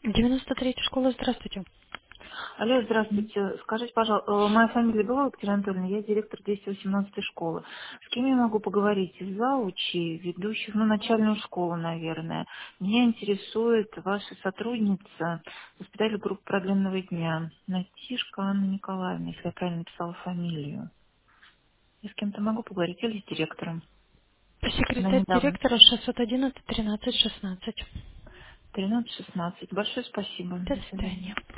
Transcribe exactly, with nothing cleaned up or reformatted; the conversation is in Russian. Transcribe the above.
девяносто третья школа, здравствуйте. Алло, здравствуйте. Скажите, пожалуйста, э, моя фамилия была Екатерина Анатольевна, я директор двести восемнадцатой школы. С кем я могу поговорить? Из заучей, ведущих, ну, начальную школу, наверное. Меня интересует ваша сотрудница, воспитатель группы продленного дня, Натишка Анна Николаевна, если я правильно написала фамилию. Я с кем-то могу поговорить или с директором? Она Секретарь недавно. директора шестьсот одиннадцать тринадцать шестнадцать. тринадцать шестнадцать. Большое спасибо. До До свидания. свидания.